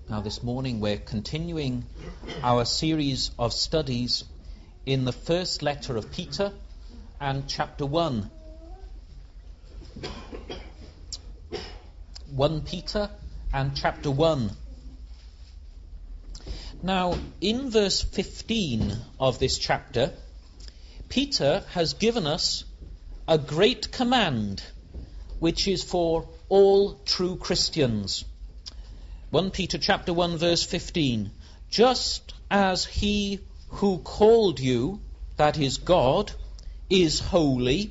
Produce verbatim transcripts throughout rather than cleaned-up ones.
Now this morning we're continuing our series of studies in the first letter of Peter and chapter one. First Peter and chapter one. Now in verse fifteen of this chapter, Peter has given us a great command which is for all true Christians. First Peter chapter one verse fifteen. Just as he who called you, that is God, is holy,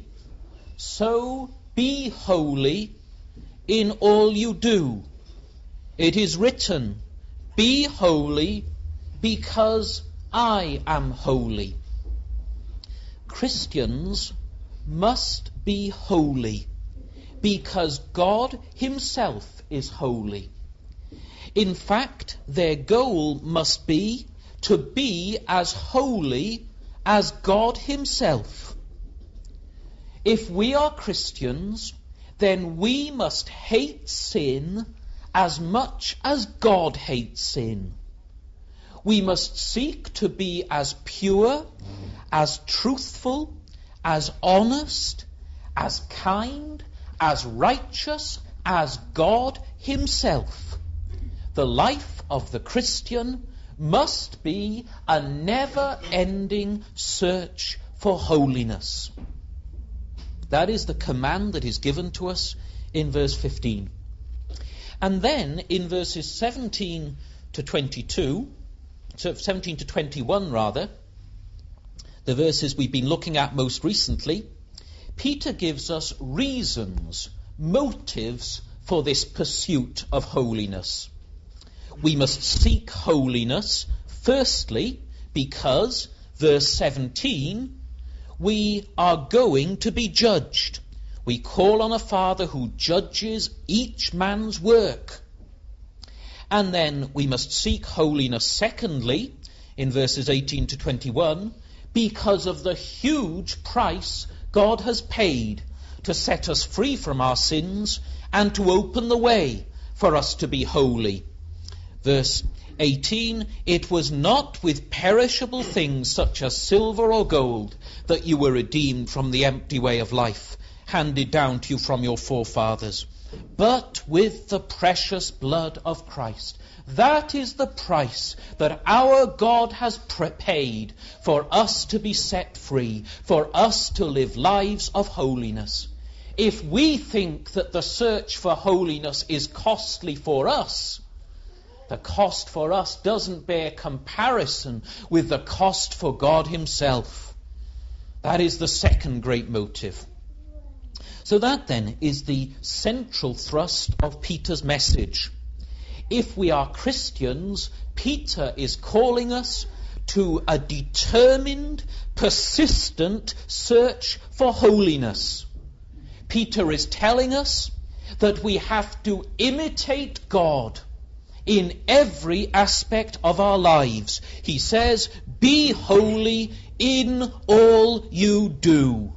so be holy in all you do. It is written, be holy because I am holy. Christians must be holy because God himself is holy. In fact, their goal must be to be as holy as God himself. If we are Christians, then we must hate sin as much as God hates sin. We must seek to be as pure, as truthful, as honest, as kind, as righteous as God himself. The life of the Christian must be a never-ending search for holiness. That is the command that is given to us in verse fifteen. And then in verses seventeen to twenty-two, so seventeen to twenty-one rather, the verses we've been looking at most recently, Peter gives us reasons, motives for this pursuit of holiness. We must seek holiness, firstly, because, verse seventeen, we are going to be judged. We call on a Father who judges each man's work. And then we must seek holiness, secondly, in verses eighteen to twenty-one, because of the huge price God has paid to set us free from our sins and to open the way for us to be holy. Verse eighteen, it was not with perishable things such as silver or gold that you were redeemed from the empty way of life handed down to you from your forefathers, but with the precious blood of Christ. That is the price that our God has paid for us to be set free, for us to live lives of holiness. If we think that the search for holiness is costly for us, the cost for us doesn't bear comparison with the cost for God himself. That is the second great motive. So that then is the central thrust of Peter's message. If we are Christians, Peter is calling us to a determined, persistent search for holiness. Peter is telling us that we have to imitate God in every aspect of our lives. He says, be holy in all you do.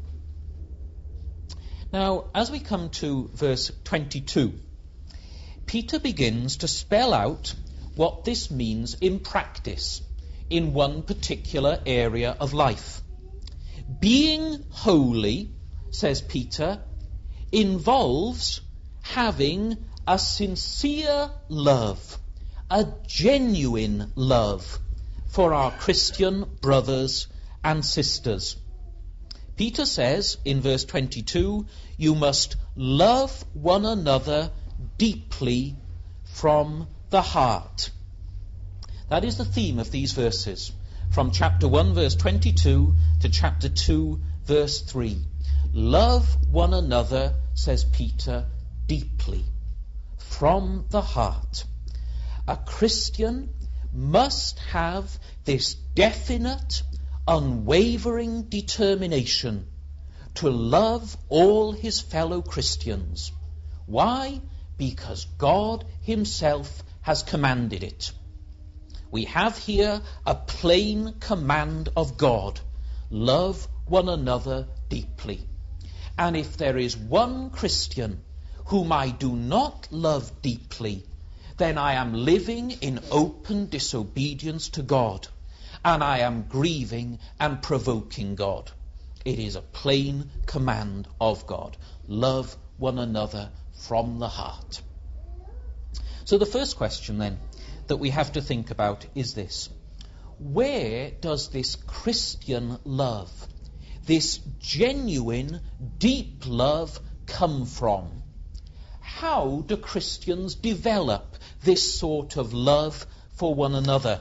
Now, as we come to verse twenty-two, Peter begins to spell out what this means in practice, in one particular area of life. Being holy, says Peter, involves having a sincere love, a genuine love for our Christian brothers and sisters. Peter says in verse twenty-two, you must love one another deeply from the heart. That is the theme of these verses, from chapter one verse twenty-two to chapter two verse three. Love one another, says Peter, deeply, from the heart. A Christian must have this definite, unwavering determination to love all his fellow Christians. Why? Because God himself has commanded it. We have here a plain command of God. Love one another deeply. And if there is one Christian whom I do not love deeply, then I am living in open disobedience to God, and I am grieving and provoking God. It is a plain command of God. Love one another from the heart. So the first question then that we have to think about is this. Where does this Christian love, this genuine, deep love come from? How do Christians develop this sort of love for one another?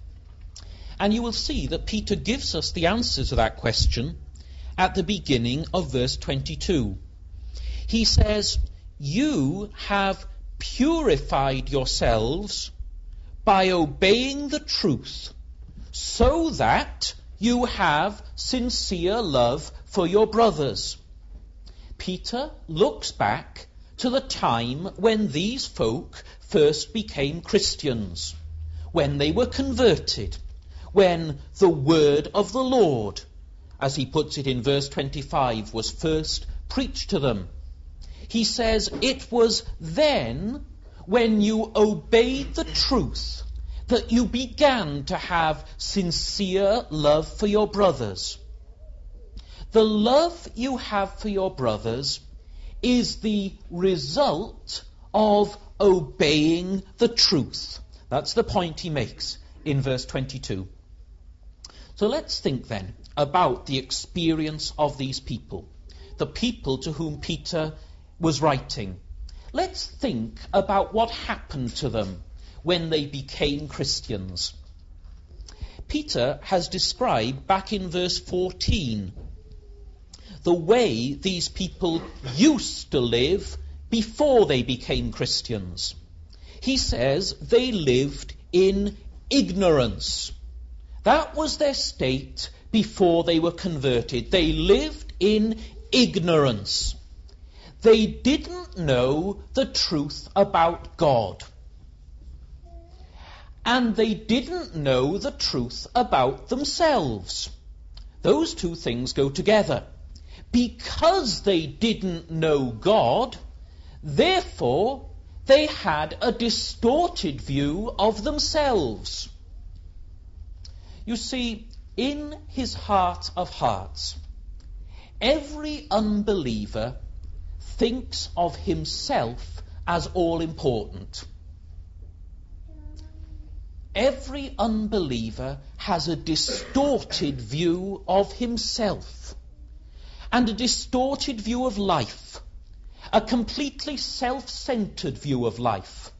And you will see that Peter gives us the answer to that question at the beginning of verse twenty-two. He says, "You have purified yourselves by obeying the truth, so that you have sincere love for your brothers." Peter looks back to the time when these folk first became Christians, when they were converted, when the word of the Lord, as he puts it in verse twenty-five, was first preached to them. He says, it was then, when you obeyed the truth, that you began to have sincere love for your brothers. The love you have for your brothers is the result of obeying the truth. That's the point he makes in verse twenty-two. So let's think then about the experience of these people, the people to whom Peter was writing. Let's think about what happened to them when they became Christians. Peter has described back in verse fourteen the way these people used to live before they became Christians. He says they lived in ignorance. That was their state before they were converted. They lived in ignorance. They didn't know the truth about God. And they didn't know the truth about themselves. Those two things go together. Because they didn't know God, therefore they had a distorted view of themselves. You see, in his heart of hearts, every unbeliever thinks of himself as all important. Every unbeliever has a distorted view of himself and a distorted view of life, a completely self-centered view of life.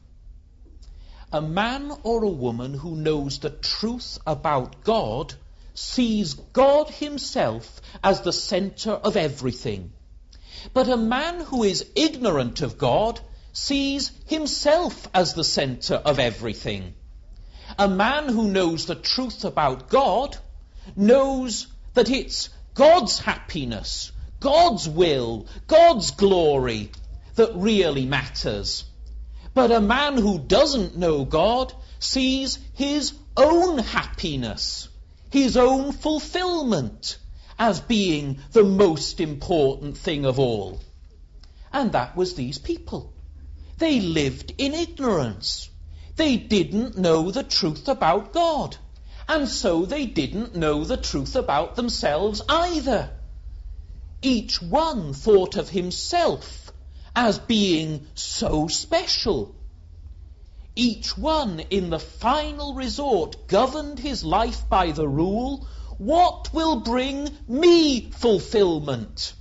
A man or a woman who knows the truth about God sees God himself as the center of everything. But a man who is ignorant of God sees himself as the center of everything. A man who knows the truth about God knows that it's God's happiness, God's will, God's glory that really matters. But a man who doesn't know God sees his own happiness, his own fulfillment as being the most important thing of all. And that was these people. They lived in ignorance. They didn't know the truth about God. And so they didn't know the truth about themselves either. Each one thought of himself as being so special. Each one, in the final resort, governed his life by the rule, what will bring me fulfillment?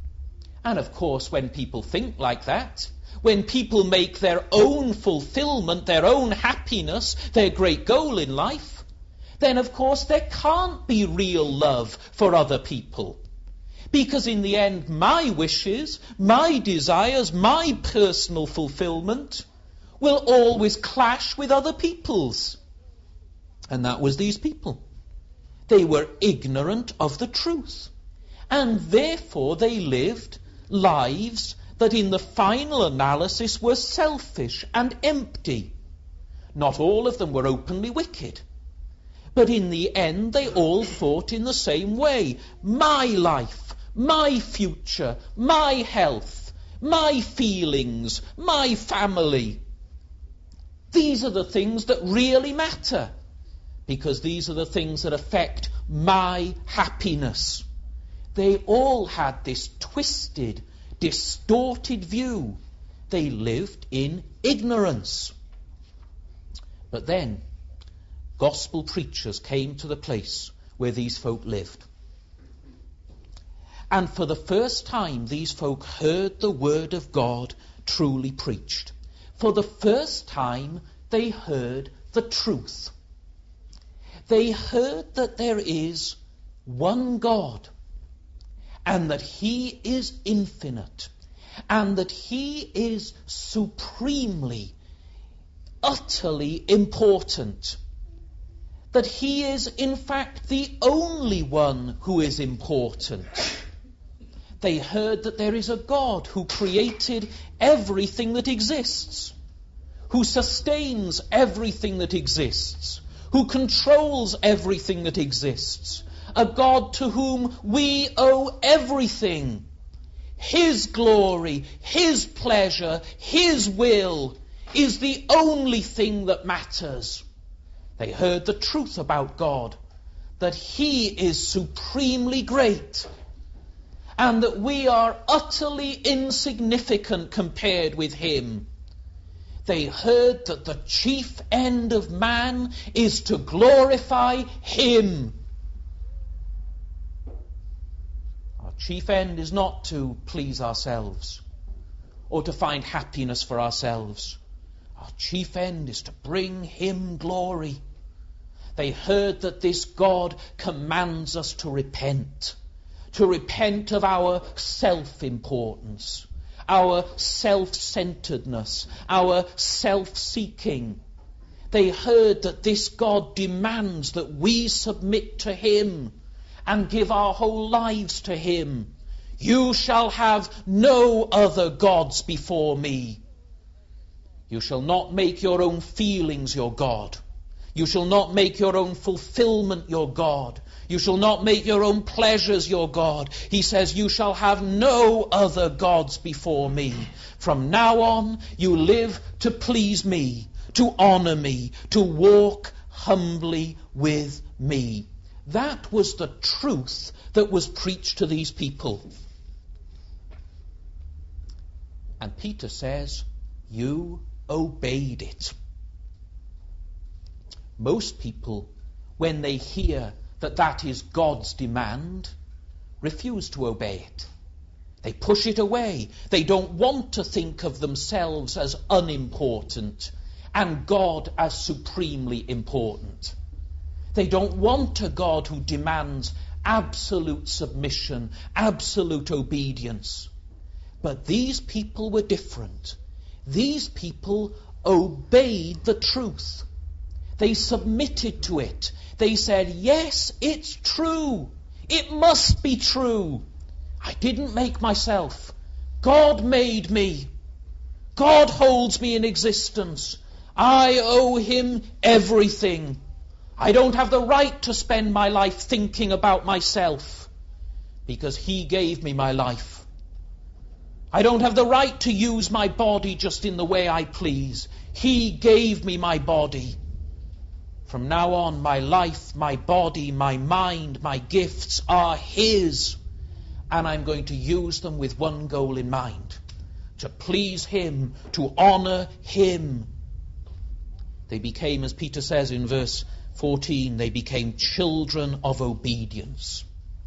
And of course, when people think like that, when people make their own fulfillment, their own happiness, their great goal in life, then of course there can't be real love for other people. Because in the end, my wishes, my desires, my personal fulfillment will always clash with other people's. And that was these people. They were ignorant of the truth. And therefore they lived lives that in the final analysis were selfish and empty. Not all of them were openly wicked. But in the end they all thought in the same way. My life, my future, my health, my feelings, my family. These are the things that really matter, because these are the things that affect my happiness. They all had this twisted, distorted view. They lived in ignorance. But then, gospel preachers came to the place where these folk lived. And for the first time, these folk heard the word of God truly preached. For the first time, they heard the truth. They heard that there is one God, and that he is infinite, and that he is supremely, utterly important. That he is, in fact, the only one who is important. They heard that there is a God who created everything that exists, who sustains everything that exists, who controls everything that exists, a God to whom we owe everything. His glory, his pleasure, his will is the only thing that matters. They heard the truth about God, that he is supremely great, and that we are utterly insignificant compared with him. They heard that the chief end of man is to glorify him. Our chief end is not to please ourselves or to find happiness for ourselves. Our chief end is to bring him glory. They heard that this God commands us to repent, to repent of our self-importance, our self-centeredness, our self-seeking. They heard that this God demands that we submit to him and give our whole lives to him. You shall have no other gods before me. You shall not make your own feelings your God. You shall not make your own fulfillment your God. You shall not make your own pleasures your God. He says, you shall have no other gods before me. From now on, you live to please me, to honor me, to walk humbly with me. That was the truth that was preached to these people. And Peter says, you obeyed it. Most people, when they hear that that is God's demand, refuse to obey it. They push it away. They don't want to think of themselves as unimportant and God as supremely important. They don't want a God who demands absolute submission, absolute obedience. But these people were different. These people obeyed the truth. They submitted to it. They said, yes, it's true. It must be true. I didn't make myself. God made me. God holds me in existence. I owe him everything. I don't have the right to spend my life thinking about myself because he gave me my life. I don't have the right to use my body just in the way I please. He gave me my body. From now on, my life, my body, my mind, my gifts are his. And I'm going to use them with one goal in mind. To please him, to honor him. They became, as Peter says in verse fourteen, they became children of obedience.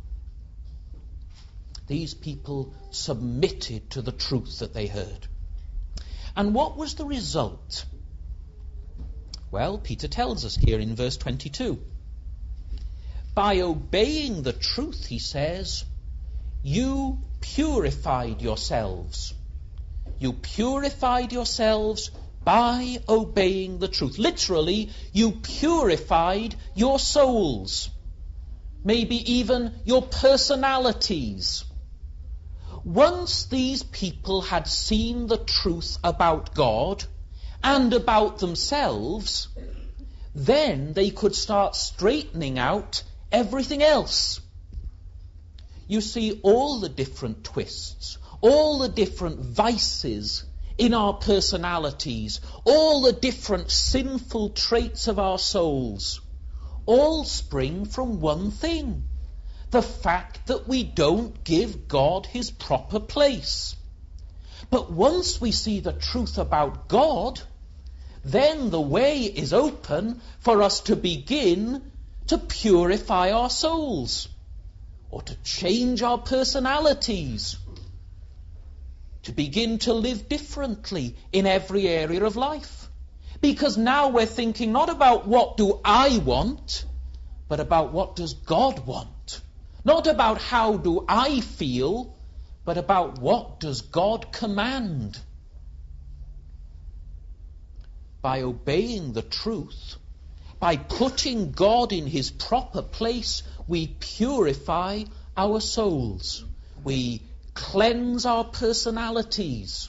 These people submitted to the truth that they heard. And what was the result? Well, Peter tells us here in verse twenty-two. By obeying the truth, he says, you purified yourselves. You purified yourselves by obeying the truth. Literally, you purified your souls. Maybe even your personalities. Once these people had seen the truth about God and about themselves, then they could start straightening out everything else. You see, all the different twists, all the different vices in our personalities, all the different sinful traits of our souls, all spring from one thing: the fact that we don't give God his proper place. But once we see the truth about God, then the way is open for us to begin to purify our souls, or to change our personalities, to begin to live differently in every area of life. Because now we're thinking not about what do I want, but about what does God want. Not about how do I feel, but about what does God command. By obeying the truth, by putting God in his proper place, we purify our souls. We cleanse our personalities.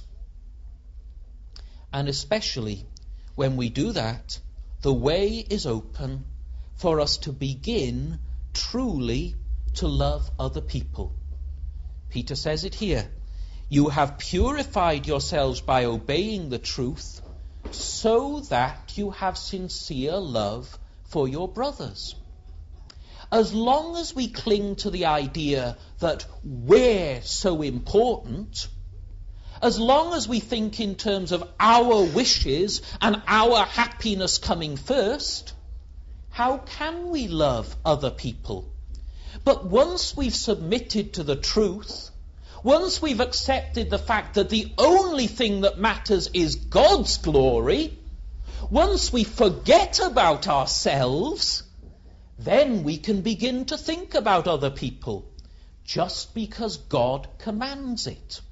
And especially when we do that, the way is open for us to begin truly to love other people. Peter says it here: you have purified yourselves by obeying the truth, so that you have sincere love for your brothers. As long as we cling to the idea that we're so important, as long as we think in terms of our wishes and our happiness coming first, how can we love other people? But once we've submitted to the truth, once we've accepted the fact that the only thing that matters is God's glory, once we forget about ourselves, then we can begin to think about other people, just because God commands it.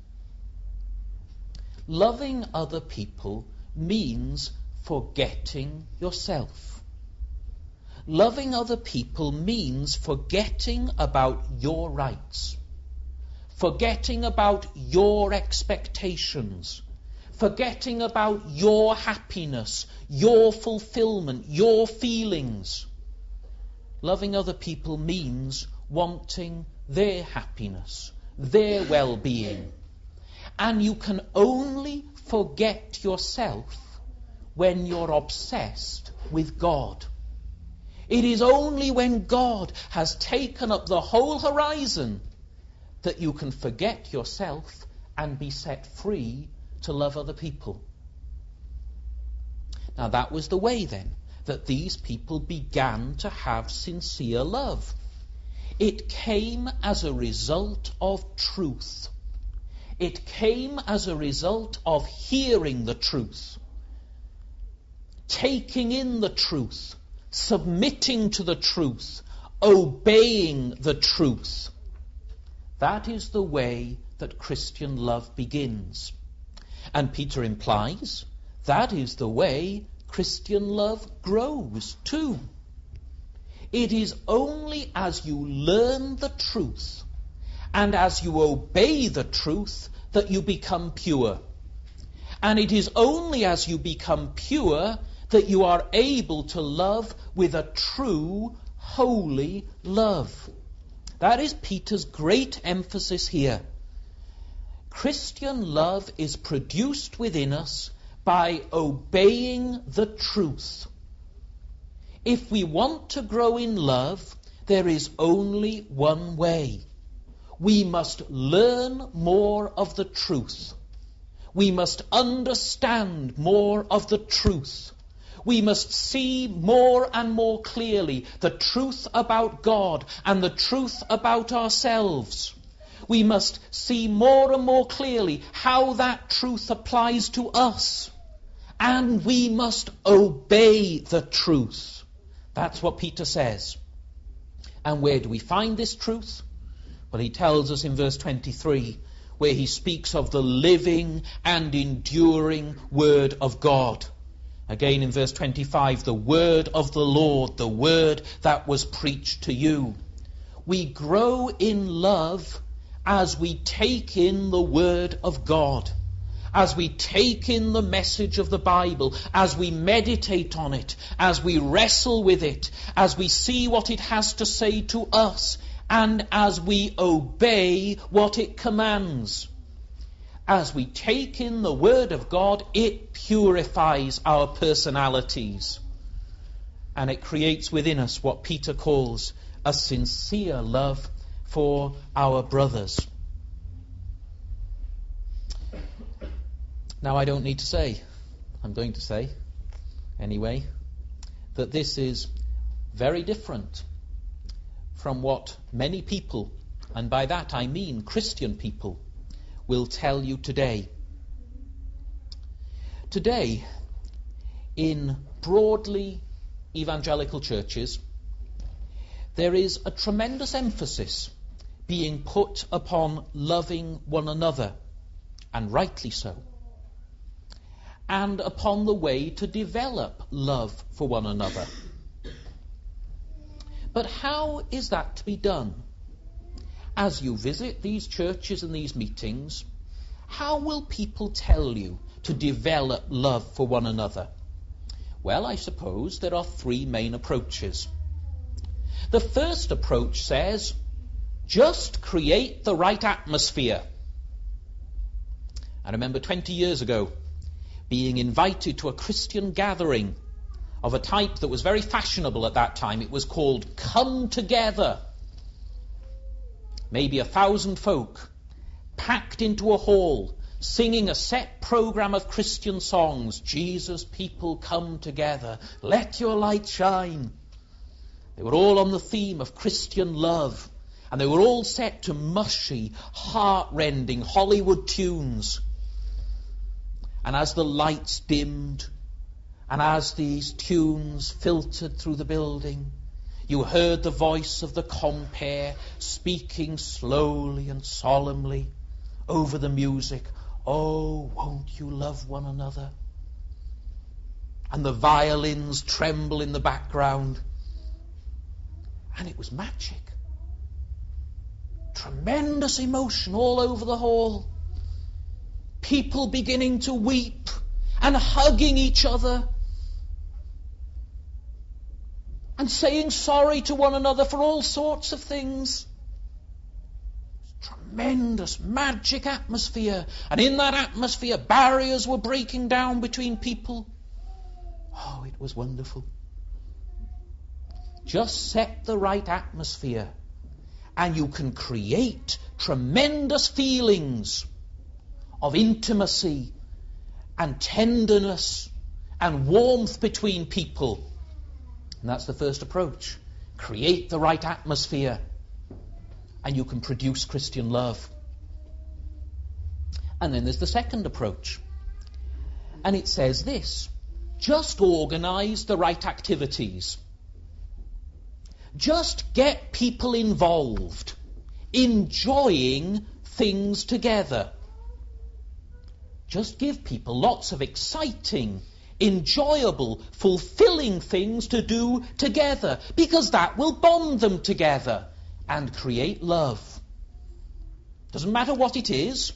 Loving other people means forgetting yourself. Loving other people means forgetting about your rights, forgetting about your expectations, forgetting about your happiness, your fulfillment, your feelings. Loving other people means wanting their happiness, their well-being. And you can only forget yourself when you're obsessed with God. It is only when God has taken up the whole horizon that you can forget yourself and be set free to love other people. Now that was the way then that these people began to have sincere love. It came as a result of truth. It came as a result of hearing the truth, taking in the truth, submitting to the truth, obeying the truth. That is the way that Christian love begins. And Peter implies that is the way Christian love grows too. It is only as you learn the truth and as you obey the truth that you become pure. And it is only as you become pure that you are able to love with a true, holy love. That is Peter's great emphasis here. Christian love is produced within us by obeying the truth. If we want to grow in love, there is only one way. We must learn more of the truth. We must understand more of the truth. We must see more and more clearly the truth about God and the truth about ourselves. We must see more and more clearly how that truth applies to us. And we must obey the truth. That's what Peter says. And where do we find this truth? Well, he tells us in verse twenty-three, where he speaks of the living and enduring word of God. Again in verse twenty-five, the word of the Lord, the word that was preached to you. We grow in love as we take in the word of God, as we take in the message of the Bible, as we meditate on it, as we wrestle with it, as we see what it has to say to us, and as we obey what it commands. as we take in the Word of God, it purifies our personalities. And it creates within us what Peter calls a sincere love for our brothers. Now, I don't need to say, I'm going to say anyway, that this is very different from what many people, and by that I mean Christian people, will tell you today. Today, in broadly evangelical churches, there is a tremendous emphasis being put upon loving one another, and rightly so, and upon the way to develop love for one another. But how is that to be done? As you visit these churches and these meetings, how will people tell you to develop love for one another? Well, I suppose there are three main approaches. The first approach says, just create the right atmosphere. I remember twenty years ago being invited to a Christian gathering of a type that was very fashionable at that time. It was called Come Together. Maybe a thousand folk packed into a hall, singing a set program of Christian songs. Jesus, people, come together. Let your light shine. They were all on the theme of Christian love. And they were all set to mushy, heart-rending Hollywood tunes. And as the lights dimmed, and as these tunes filtered through the building, you heard the voice of the compere speaking slowly and solemnly over the music. Oh, won't you love one another? And the violins tremble in the background. And it was magic. Tremendous emotion all over the hall. People beginning to weep and hugging each other and saying sorry to one another for all sorts of things. Tremendous, magic atmosphere. And in that atmosphere, barriers were breaking down between people. Oh, it was wonderful. Just set the right atmosphere, and you can create tremendous feelings of intimacy and tenderness and warmth between people. And that's the first approach. Create the right atmosphere, and you can produce Christian love. And then there's the second approach. And it says this: just organize the right activities. Just get people involved, enjoying things together. Just give people lots of exciting, enjoyable, fulfilling things to do together, because that will bond them together and create love. Doesn't matter what it is.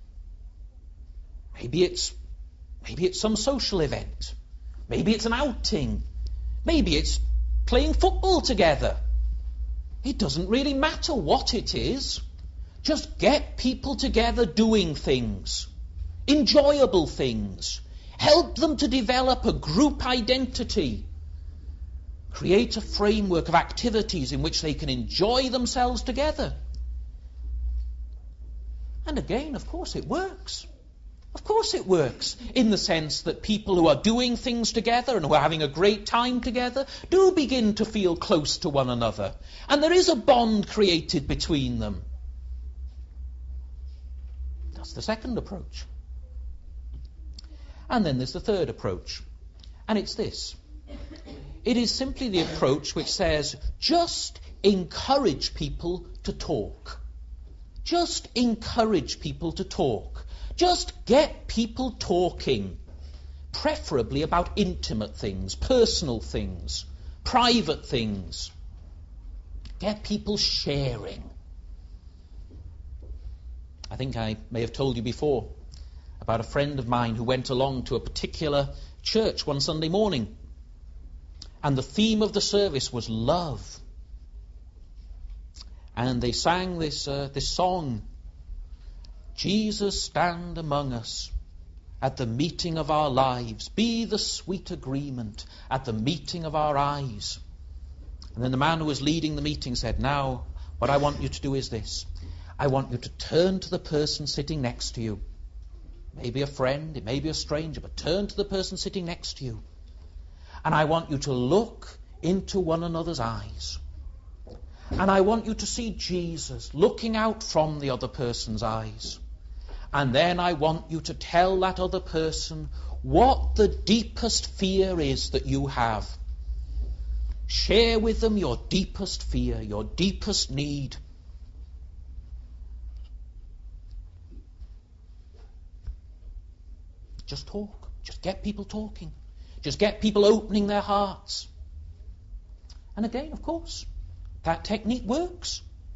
Maybe it's maybe it's some social event. Maybe it's an outing. Maybe it's playing football together. It doesn't really matter what it is. Just get people together doing things. Enjoyable things. Help them to develop a group identity. Create a framework of activities in which they can enjoy themselves together. And again, of course it works. Of course it works, in the sense that people who are doing things together and who are having a great time together do begin to feel close to one another. And there is a bond created between them. That's the second approach. And then there's the third approach. And it's this. It is simply the approach which says, just encourage people to talk. Just encourage people to talk. Just get people talking, preferably about intimate things, personal things, private things. Get people sharing. I think I may have told you before about a friend of mine who went along to a particular church one Sunday morning, and the theme of the service was love. And they sang this uh, this song, Jesus, stand among us at the meeting of our lives. Be the sweet agreement at the meeting of our eyes. And then the man who was leading the meeting said, now, what I want you to do is this. I want you to turn to the person sitting next to you. Maybe a friend, it may be a stranger, but turn to the person sitting next to you. And I want you to look into one another's eyes. And I want you to see Jesus looking out from the other person's eyes. And then I want you to tell that other person what the deepest fear is that you have. Share with them your deepest fear, your deepest need. Just talk. Just get people talking. Just get people opening their hearts. And again, of course, that technique works.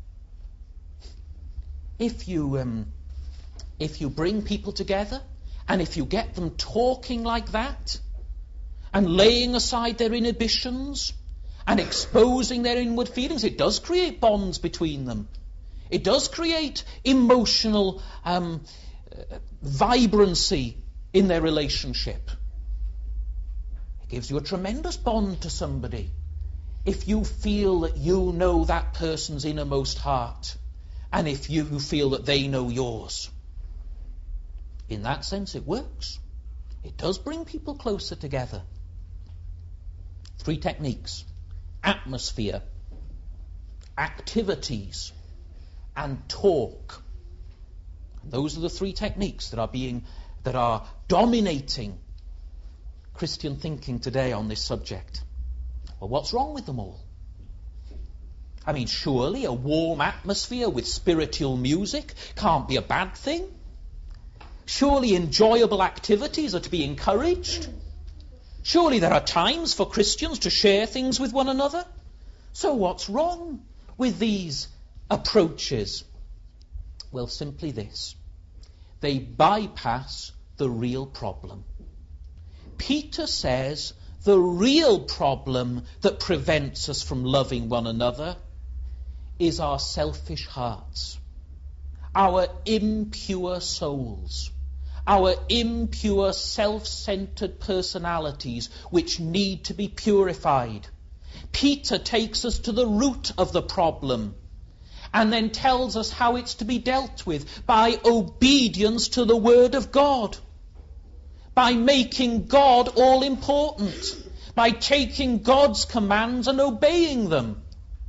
If you um, if you bring people together and if you get them talking like that and laying aside their inhibitions and exposing their inward feelings, it does create bonds between them. It does create emotional um, uh, vibrancy in their relationship. It gives you a tremendous bond to somebody if you feel that you know that person's innermost heart and if you feel that they know yours. In that sense, it works. It does bring people closer together. Three techniques: atmosphere, activities, and talk. And those are the three techniques that are being that are dominating Christian thinking today on this subject. Well, what's wrong with them all? I mean, surely a warm atmosphere with spiritual music can't be a bad thing. Surely enjoyable activities are to be encouraged. Surely there are times for Christians to share things with one another. So what's wrong with these approaches? Well, simply this. They bypass the real problem. Peter says the real problem that prevents us from loving one another is our selfish hearts, our impure souls, our impure self-centered personalities which need to be purified. Peter takes us to the root of the problem and then tells us how it's to be dealt with by obedience to the Word of God, by making God all important, by taking God's commands and obeying them.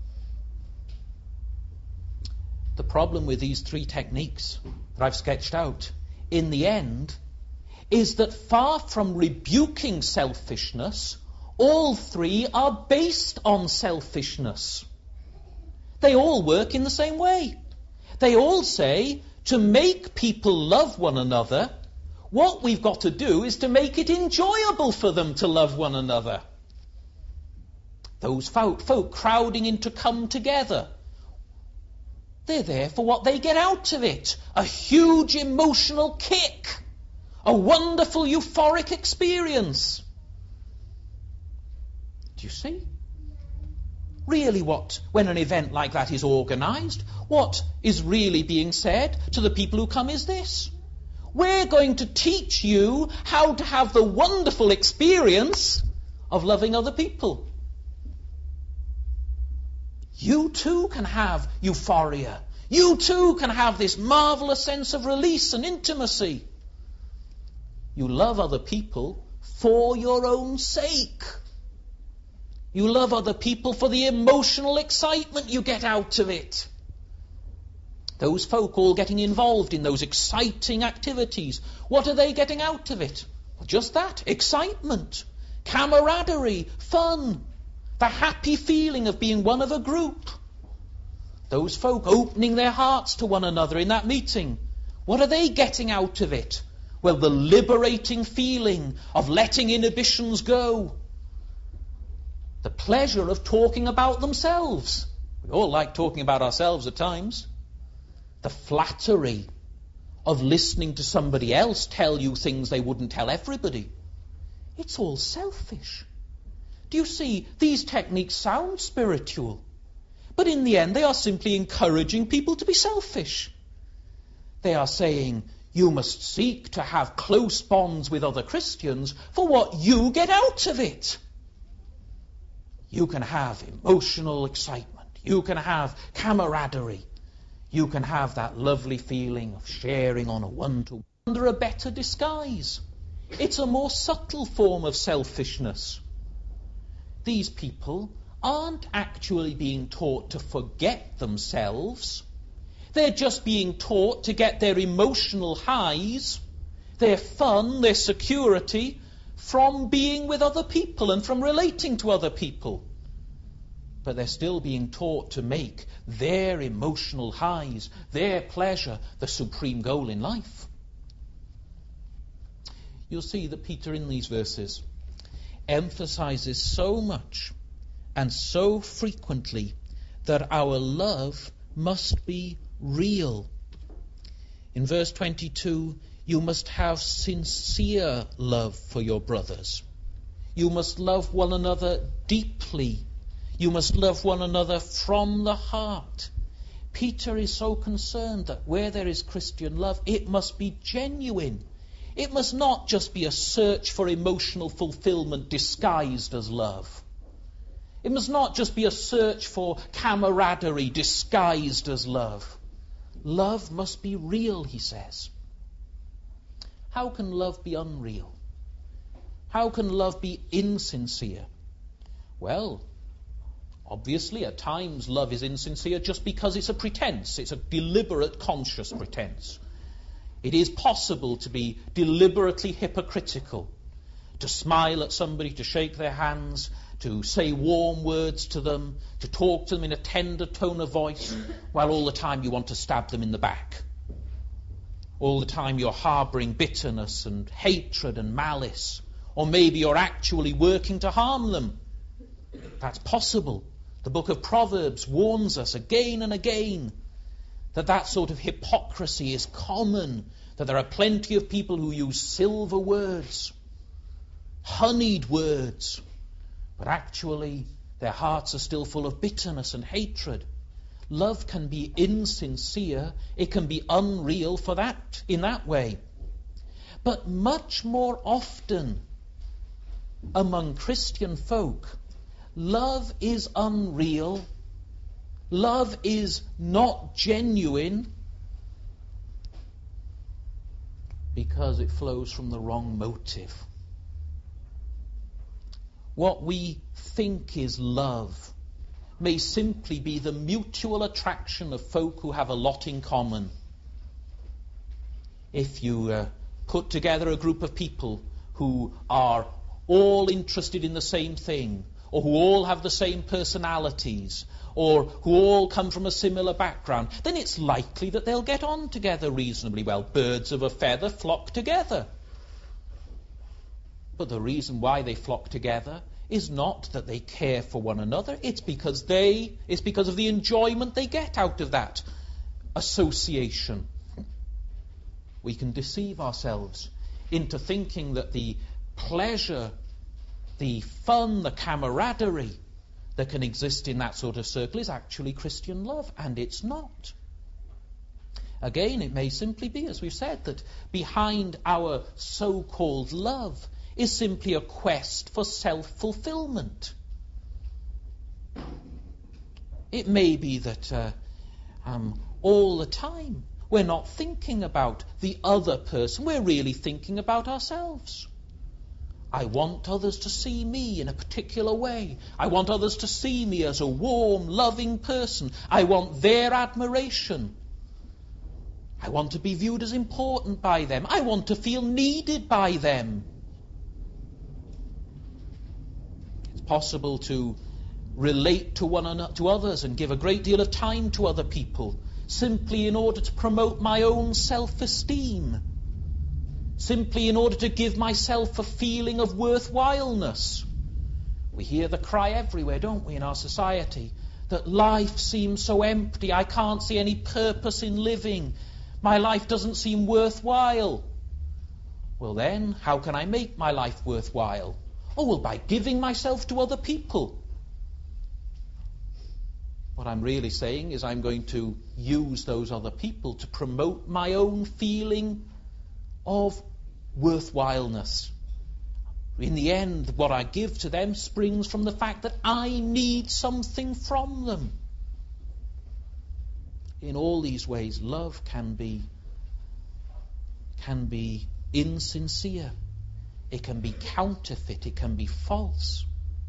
The problem with these three techniques that I've sketched out, in the end, is that far from rebuking selfishness, all three are based on selfishness. They all work in the same way. They all say, to make people love one another, what we've got to do is to make it enjoyable for them to love one another. Those folk, folk crowding in to come together, they're there for what they get out of it. A huge emotional kick. A wonderful euphoric experience. Do you see? Really what, when an event like that is organised, what is really being said to the people who come is this. We're going to teach you how to have the wonderful experience of loving other people. You too can have euphoria. You too can have this marvellous sense of release and intimacy. You love other people for your own sake. You love other people for the emotional excitement you get out of it. Those folk all getting involved in those exciting activities, what are they getting out of it? Well, just that, excitement, camaraderie, fun, the happy feeling of being one of a group. Those folk opening their hearts to one another in that meeting, what are they getting out of it? Well, the liberating feeling of letting inhibitions go. The pleasure of talking about themselves. We all like talking about ourselves at times. The flattery of listening to somebody else tell you things they wouldn't tell everybody. It's all selfish. Do you see, these techniques sound spiritual, but in the end they are simply encouraging people to be selfish. They are saying, you must seek to have close bonds with other Christians for what you get out of it. You can have emotional excitement. You can have camaraderie. You can have that lovely feeling of sharing on a one-to-one under a better disguise. It's a more subtle form of selfishness. These people aren't actually being taught to forget themselves. They're just being taught to get their emotional highs, their fun, their security from being with other people and from relating to other people. But they're still being taught to make their emotional highs, their pleasure, the supreme goal in life. You'll see that Peter in these verses emphasizes so much and so frequently that our love must be real. In verse twenty-two, you must have sincere love for your brothers. You must love one another deeply. You must love one another from the heart. Peter is so concerned that where there is Christian love, it must be genuine. It must not just be a search for emotional fulfillment disguised as love. It must not just be a search for camaraderie disguised as love. Love must be real, he says. How can love be unreal? How can love be insincere? Well, obviously at times love is insincere just because it's a pretense. It's a deliberate, conscious pretense. It is possible to be deliberately hypocritical, to smile at somebody, to shake their hands, to say warm words to them, to talk to them in a tender tone of voice, while all the time you want to stab them in the back. All the time you're harbouring bitterness and hatred and malice, or maybe you're actually working to harm them. That's possible. The book of Proverbs warns us again and again that that sort of hypocrisy is common, that there are plenty of people who use silver words, honeyed words, but actually their hearts are still full of bitterness and hatred. Love can be insincere, it can be unreal for that, in that way. But much more often among Christian folk, love is unreal. Love is not genuine because it flows from the wrong motive. What we think is love may simply be the mutual attraction of folk who have a lot in common. If you uh, put together a group of people who are all interested in the same thing, or who all have the same personalities, or who all come from a similar background, then it's likely that they'll get on together reasonably well. Birds of a feather flock together. But the reason why they flock together is not that they care for one another. It's because they, it's because of the enjoyment they get out of that association. We can deceive ourselves into thinking that the pleasure, the fun, the camaraderie that can exist in that sort of circle is actually Christian love, and it's not. Again, it may simply be, as we've said, that behind our so-called love is simply a quest for self-fulfillment. It may be that uh, um, all the time we're not thinking about the other person, we're really thinking about ourselves. I want others to see me in a particular way. I want others to see me as a warm, loving person. I want their admiration. I want to be viewed as important by them. I want to feel needed by them. It's possible to relate to one another, to others, and give a great deal of time to other people simply in order to promote my own self-esteem. Simply in order to give myself a feeling of worthwhileness. We hear the cry everywhere, don't we, in our society, that life seems so empty, I can't see any purpose in living, my life doesn't seem worthwhile. Well then, how can I make my life worthwhile? Oh, well, by giving myself to other people. What I'm really saying is I'm going to use those other people to promote my own feeling of worthwhileness. In the end, what I give to them springs from the fact that I need something from them. In all these ways, love can be can be insincere. It can be counterfeit. It can be false.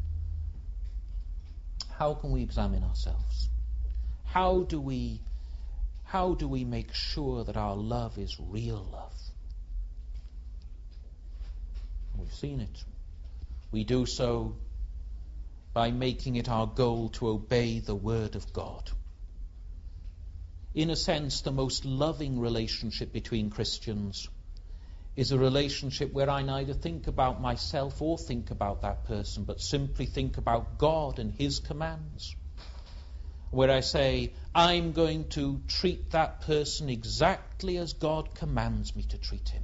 How can we examine ourselves? How do we how do we make sure that our love is real love? We've seen it. We do so by making it our goal to obey the Word of God. In a sense, the most loving relationship between Christians is a relationship where I neither think about myself or think about that person, but simply think about God and His commands. Where I say, I'm going to treat that person exactly as God commands me to treat him.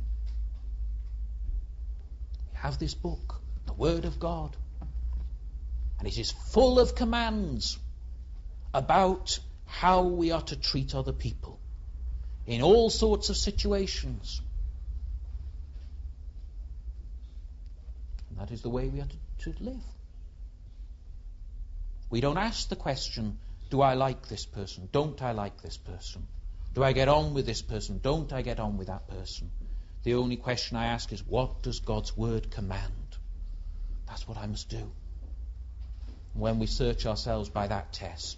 We have this book, the Word of God, and it is full of commands about how we are to treat other people in all sorts of situations. And that is the way we are to, to live. We don't ask the question, do I like this person? Don't I like this person? Do I get on with this person? Don't I get on with that person? The only question I ask is, what does God's Word command? That's what I must do. When we search ourselves by that test,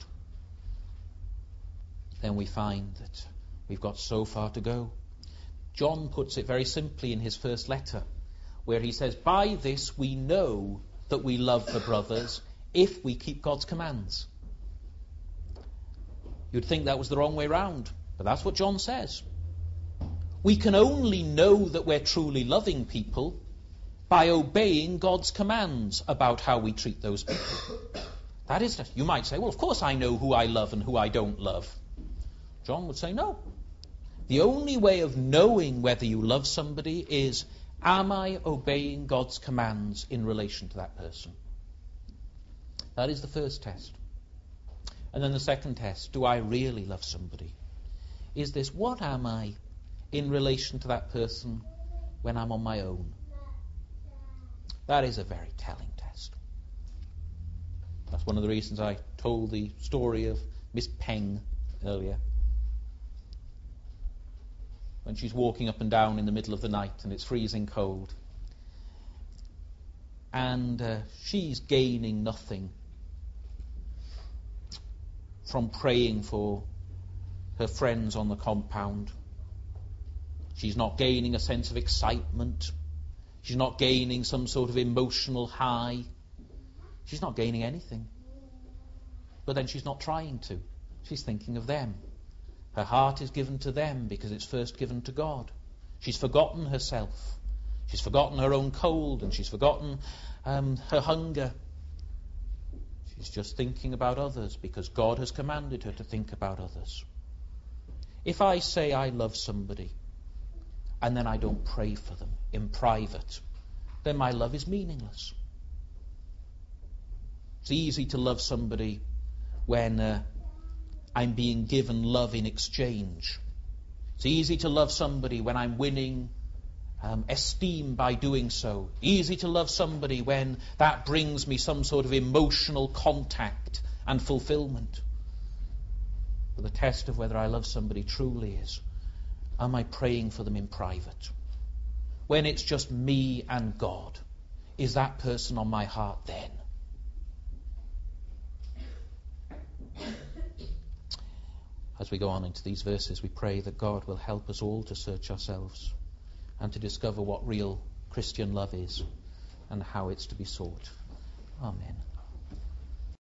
then we find that we've got so far to go. John puts it very simply in his first letter, where he says, by this we know that we love the brothers if we keep God's commands. You'd think that was the wrong way round, but that's what John says. We can only know that we're truly loving people by obeying God's commands about how we treat those people. That is, you might say, well, of course I know who I love and who I don't love. John would say, no. The only way of knowing whether you love somebody is, am I obeying God's commands in relation to that person? That is the first test. And then the second test, do I really love somebody? Is this, what am I in relation to that person when I'm on my own? That is a very telling test. That's one of the reasons I told the story of Miss Peng earlier. When she's walking up and down in the middle of the night and it's freezing cold. And uh, she's gaining nothing from praying for her friends on the compound. She's not gaining a sense of excitement. She's not gaining some sort of emotional high. She's not gaining anything. But then she's not trying to. She's thinking of them. Her heart is given to them because it's first given to God. She's forgotten herself. She's forgotten her own cold, and she's forgotten um, her hunger. She's just thinking about others because God has commanded her to think about others. If I say I love somebody and then I don't pray for them in private, then my love is meaningless. It's easy to love somebody when uh, I'm being given love in exchange. It's easy to love somebody when I'm winning um, esteem by doing so. Easy to love somebody when that brings me some sort of emotional contact and fulfillment. But the test of whether I love somebody truly is, am I praying for them in private? When it's just me and God, is that person on my heart then? As we go on into these verses, we pray that God will help us all to search ourselves and to discover what real Christian love is and how it's to be sought. Amen.